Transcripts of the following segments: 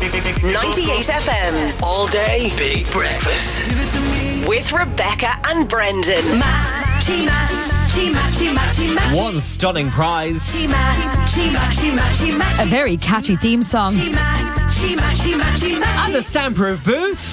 98 FM's All Day Big Breakfast. With Rebecca and Brendan. One stunning prize. A very catchy theme song. And the soundproof booth.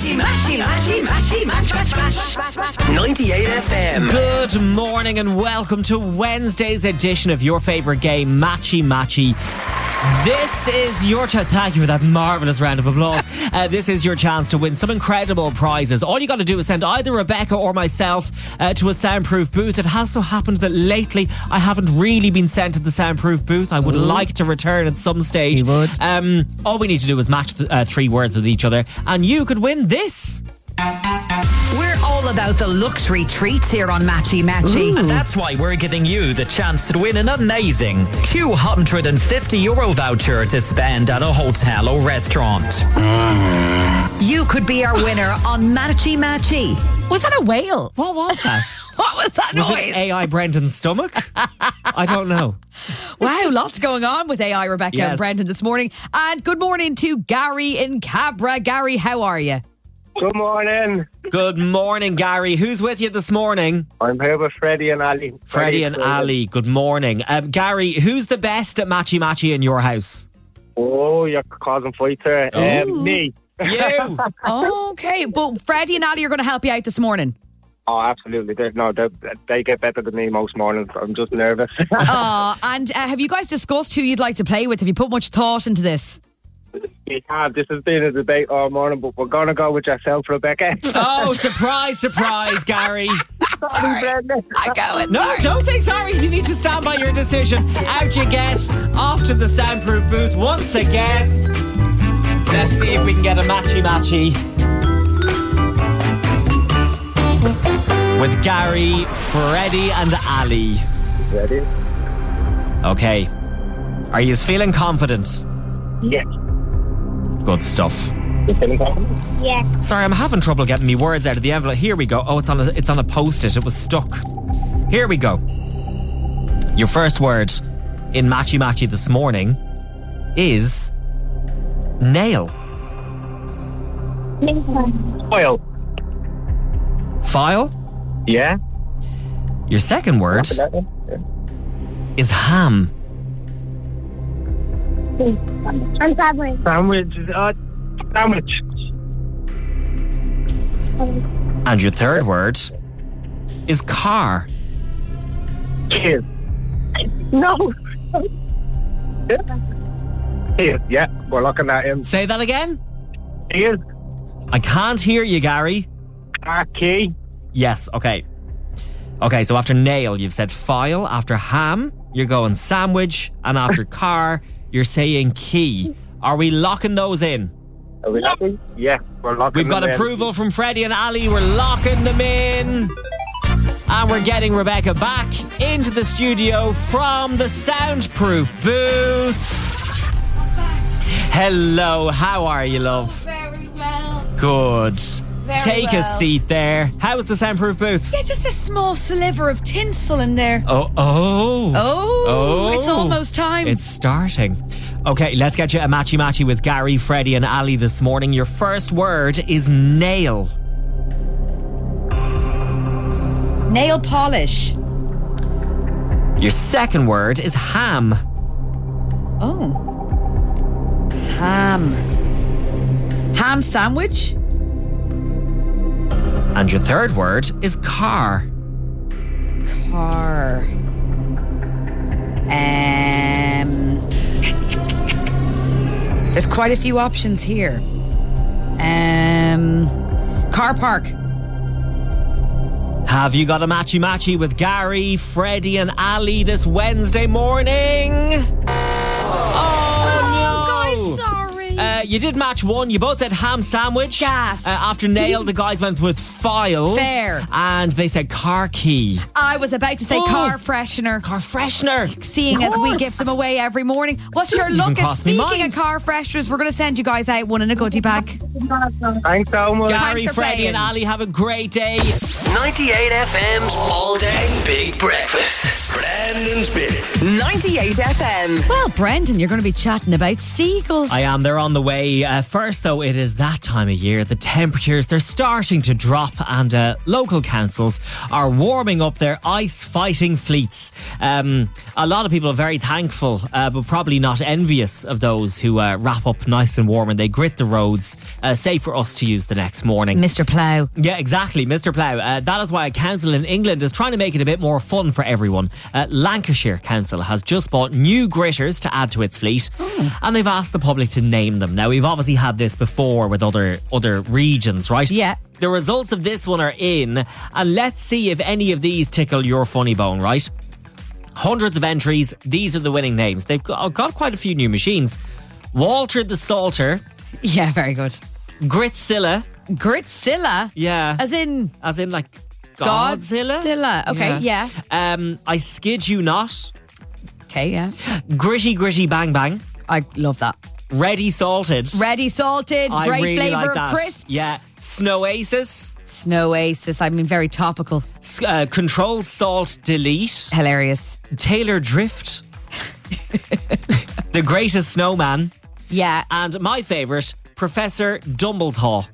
98 FM. Good morning and welcome to Wednesday's edition of your favourite game, Matchy Matchy. This is your chance. Thank you for that marvellous round of applause. This is your chance to win some incredible prizes. All you got to do is send either Rebecca or myself to a soundproof booth. It has so happened that lately I haven't really been sent to the soundproof booth. I would like to return at some stage. You would. All we need to do is match three words with each other, and you could win this. We're all about the luxury treats here on Matchy Matchy. And that's why we're giving you the chance to win an amazing €250 voucher to spend at a hotel or restaurant. You could be our winner on Matchy Matchy. Was that a whale? What was that? What was that Was noise? it AI Brendan's stomach? I don't know. Wow, lots going on with AI Rebecca Yes. and Brendan this morning. And good morning to Gary in Cabra. Gary, how are you? Good morning. Good morning, Gary. Who's with you this morning? I'm here with Freddie and Ali. Freddie and Ali, good morning. Gary, who's the best at Matchy Matchy in your house? Oh, you're causing fights here. Ooh. Me. You! Okay, but Freddie and Ali are going to help you out this morning. Oh, absolutely. They get better than me most mornings. I'm just nervous. And have you guys discussed who you'd like to play with? Have you put much thought into this? We have. This has been a debate all morning, but we're going to go with yourself, Rebecca. Oh, surprise, surprise, Gary. Sorry, Brendan. I go and No, don't say sorry. You need to stand by your decision. Out you get. Off to the soundproof booth once again. Let's see if we can get a Matchy Matchy. With Gary, Freddie and Ali. Ready? Okay. Are you feeling confident? Yes. Good stuff. You feeling confident? Yeah. Sorry, I'm having trouble getting me words out of the envelope. Here we go. Oh, it's on a post-it. It was stuck. Here we go. Your first word in Matchy Matchy this morning is nail. Oil. File. Yeah. Your second word is ham. I'm sandwich. Sandwich. Sandwich. And your third word is car. Cheers. No. Cheers. Yeah, we're looking at him. Say that again. Cheers. I can't hear you, Gary. Key. Yes, okay. Okay, so after nail, you've said file. After ham, you're going sandwich. And after car, you're saying key. Are we locking those in? Are we locking? Yeah, we're locking We've got them in. approval from Freddie and Ali. We're locking them in. And we're getting Rebecca back into the studio from the soundproof booth. Hello, how are you, love? Very well. Good. Take a well. seat there. How is the soundproof booth? Yeah, just a small sliver of tinsel in there. Oh. Oh, it's almost time. It's starting. Okay, let's get you a Matchy Matchy with Gary, Freddie and Ali this morning. Your first word is nail. Nail polish. Your second word is ham. Oh. Ham. Ham sandwich. And your third word is car. Car. There's quite a few options here. Car park. Have you got a Matchy Matchy with Gary, Freddie and Ali this Wednesday morning? Oh, no! Guys, sorry. You did match one. You both said ham sandwich. Gas. After nail, the guys went with file. Fair. And they said car key. I was about to say car freshener. Car freshener. Seeing as we give them away every morning. Well, sure, Even look, cost me speaking mine. of car fresheners, we're going to send you guys out one in a goodie bag. Thanks so much. Gary, for Freddie playing. and Ali, have a great day. 98 FM's All Day Big Breakfast. Brendan's Big. 98 FM. Well, Brendan, you're going to be chatting about seagulls. I am. They're on the way. way. First, though, it is that time of year. The temperatures, they're starting to drop, and local councils are warming up their ice-fighting fleets. A lot of people are very thankful, but probably not envious of those who wrap up nice and warm and they grit the roads, safe for us to use the next morning. Mr. Plough. Yeah, exactly, Mr. Plough. That is why a council in England is trying to make it a bit more fun for everyone. Lancashire Council has just bought new gritters to add to its fleet, and they've asked the public to name them. Now, we've obviously had this before with other regions, right? Yeah. The results of this one are in, and let's see if any of these tickle your funny bone, right? Hundreds of entries. These are the winning names. They've got quite a few new machines. Walter the Salter. Yeah, very good. Gritsilla. Gritsilla? Yeah. As in like Godzilla? Godzilla. Okay, yeah. I Skid You Not. Okay, yeah. Gritty Gritty Bang Bang. I love that. Ready Salted. Ready Salted. I Great really flavour like of that. crisps. Yeah. Snowasis. Snowasis. I mean, very topical. Control Salt Delete. Hilarious. Taylor Drift. The Greatest Snowman. Yeah. And my favourite, Professor Dumbledore.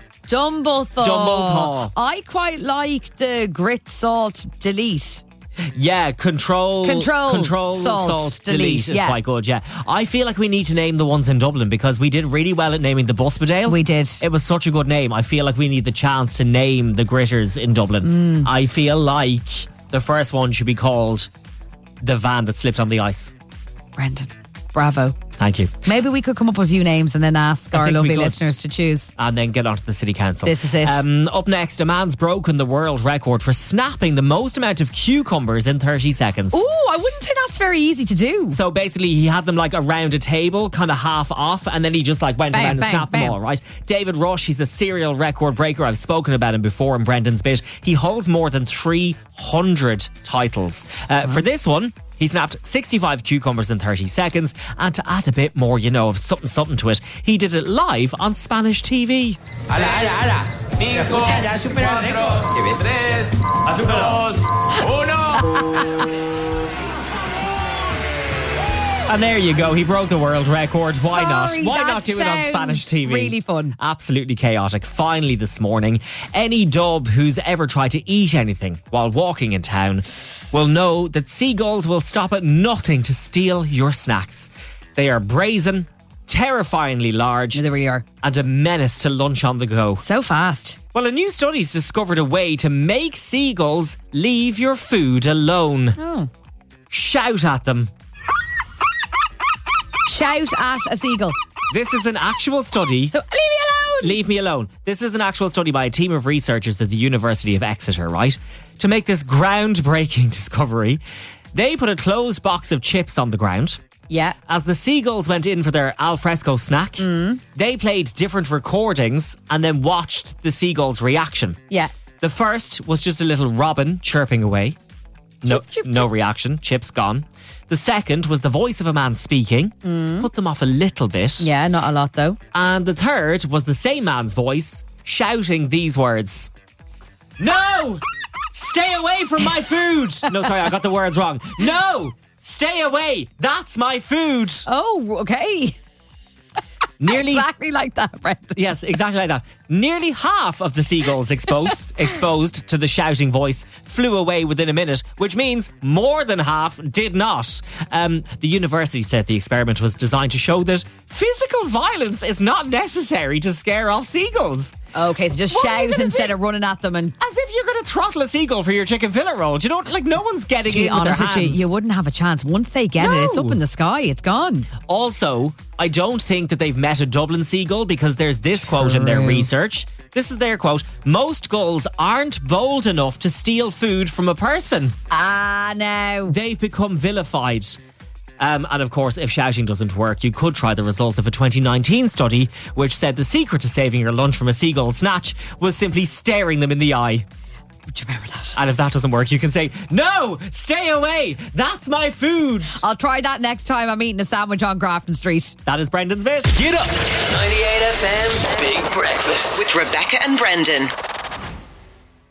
Dumbledore. I quite like the Grit Salt Delete. Yeah, Control Salt Delete is yeah. quite good, yeah. I feel like we need to name the ones in Dublin because we did really well at naming the Buspedale. We did. It was such a good name. I feel like we need the chance to name the gritters in Dublin. I feel like the first one should be called the van that slipped on the ice. Brendan, bravo. Thank you. Maybe we could come up with a few names and then ask our lovely listeners to choose. And then get onto the city council. This is it. Up next, a man's broken the world record for snapping the most amount of cucumbers in 30 seconds. Ooh, I wouldn't say that's very easy to do. So basically, he had them like around a table, kind of half off, and then he just like went around and snapped them all, right? David Rush, he's a serial record breaker. I've spoken about him before in Brendan's bit. He holds more than 300 titles. For this one, he snapped 65 cucumbers in 30 seconds, and to add a bit more, of something to it, he did it live on Spanish TV. ¡Hala! 5, 4, 3, 2, 1... And there you go. He broke the world record. Why not? Why that not do it on Spanish TV? Really fun. Absolutely chaotic. Finally this morning, any dub who's ever tried to eat anything while walking in town will know that seagulls will stop at nothing to steal your snacks. They are brazen, terrifyingly large. Yeah, they really are. And a menace to lunch on the go. So fast. Well, a new study's discovered a way to make seagulls leave your food alone. Oh. Shout at them. Shout at a seagull. This is an actual study. So, leave me alone! Leave me alone. This is an actual study by a team of researchers at the University of Exeter, right? To make this groundbreaking discovery, they put a closed box of chips on the ground. Yeah. As the seagulls went in for their alfresco snack, they played different recordings and then watched the seagulls' reaction. Yeah. The first was just a little robin chirping away. No reaction. Chips gone. The second was the voice of a man speaking. Put them off a little bit. Yeah, not a lot though. And the third was the same man's voice shouting these words. No! Stay away from my food! No, sorry, I got the words wrong. No! Stay away! That's my food! Oh, okay. Nearly exactly like that, Brendan. Yes, exactly like that. Nearly half of the seagulls exposed to the shouting voice flew away within a minute, which means more than half did not. The university said the experiment was designed to show that physical violence is not necessary to scare off seagulls. Okay, so just shout instead of running at them. And as if you're going to throttle a seagull for your chicken fillet roll. Do you know, like no one's getting to be in honest with their hands. you wouldn't have a chance. Once they get it, it's up in the sky. It's gone. Also, I don't think that they've met a Dublin seagull because there's this quote in their research. This is their quote. Most gulls aren't bold enough to steal food from a person. No. They've become vilified. And of course, if shouting doesn't work, you could try the results of a 2019 study which said the secret to saving your lunch from a seagull snatch was simply staring them in the eye. Do you remember that? And if that doesn't work, you can say, no, stay away. That's my food. I'll try that next time I'm eating a sandwich on Grafton Street. That is Brendan's bit. Get up. 98 FM's Big Breakfast with Rebecca and Brendan.